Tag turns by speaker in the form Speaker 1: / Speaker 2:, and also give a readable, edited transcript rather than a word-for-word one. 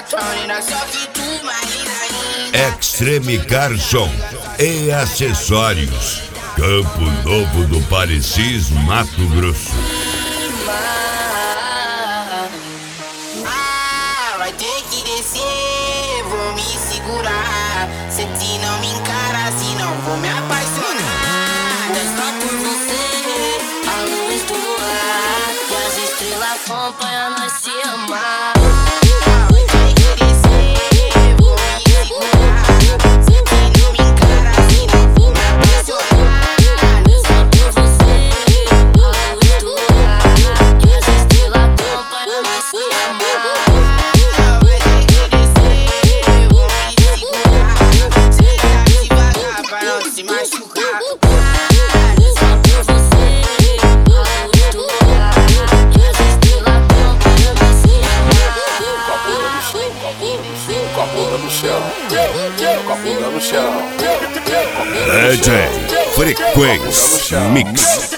Speaker 1: Extreme Garçom e acessórios. Campo Novo do Parecis, Mato Grosso.
Speaker 2: Vai ter que descer, vou me segurar. Se não me encara, senão vou me apaixonar.
Speaker 3: Só por você, a luz do ar e as estrelas acompanham nós se amar.
Speaker 1: DJ Frequência Mix.